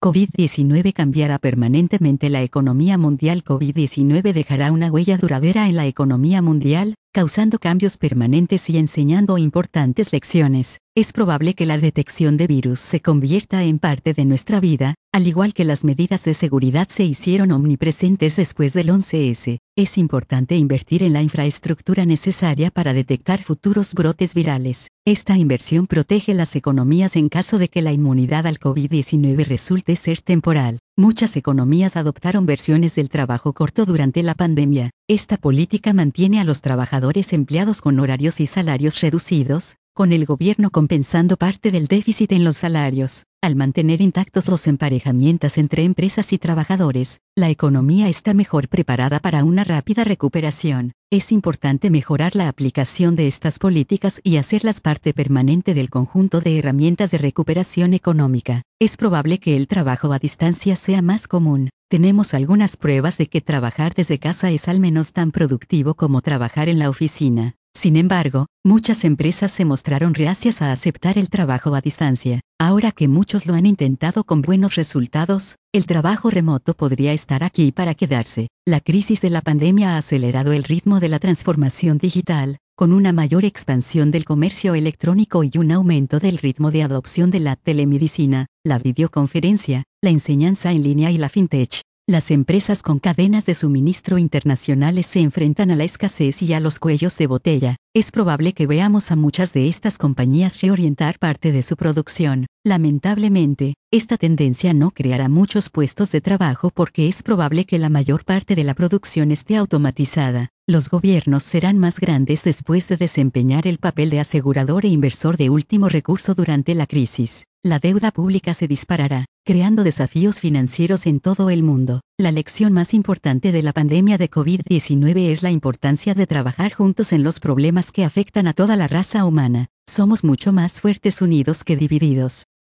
COVID-19 cambiará permanentemente la economía mundial. COVID-19 dejará una huella duradera en la economía mundial, causando cambios permanentes y enseñando importantes lecciones. Es probable que la detección de virus se convierta en parte de nuestra vida, al igual que las medidas de seguridad se hicieron omnipresentes después del 11S. Es importante invertir en la infraestructura necesaria para detectar futuros brotes virales. Esta inversión protege las economías en caso de que la inmunidad al COVID-19 resulte ser temporal. Muchas economías adoptaron versiones del trabajo corto durante la pandemia. Esta política mantiene a los trabajadores empleados con horarios y salarios reducidos, con el gobierno compensando parte del déficit en los salarios. Al mantener intactos los emparejamientos entre empresas y trabajadores, la economía está mejor preparada para una rápida recuperación. Es importante mejorar la aplicación de estas políticas y hacerlas parte permanente del conjunto de herramientas de recuperación económica. Es probable que el trabajo a distancia sea más común. Tenemos algunas pruebas de que trabajar desde casa es al menos tan productivo como trabajar en la oficina. Sin embargo, muchas empresas se mostraron reacias a aceptar el trabajo a distancia. Ahora que muchos lo han intentado con buenos resultados, el trabajo remoto podría estar aquí para quedarse. La crisis de la pandemia ha acelerado el ritmo de la transformación digital, con una mayor expansión del comercio electrónico y un aumento del ritmo de adopción de la telemedicina, la videoconferencia, la enseñanza en línea y la fintech. Las empresas con cadenas de suministro internacionales se enfrentan a la escasez y a los cuellos de botella. Es probable que veamos a muchas de estas compañías reorientar parte de su producción. Lamentablemente, esta tendencia no creará muchos puestos de trabajo porque es probable que la mayor parte de la producción esté automatizada. Los gobiernos serán más grandes después de desempeñar el papel de asegurador e inversor de último recurso durante la crisis. La deuda pública se disparará, creando desafíos financieros en todo el mundo. La lección más importante de la pandemia de COVID-19 es la importancia de trabajar juntos en los problemas que afectan a toda la raza humana. Somos mucho más fuertes unidos que divididos.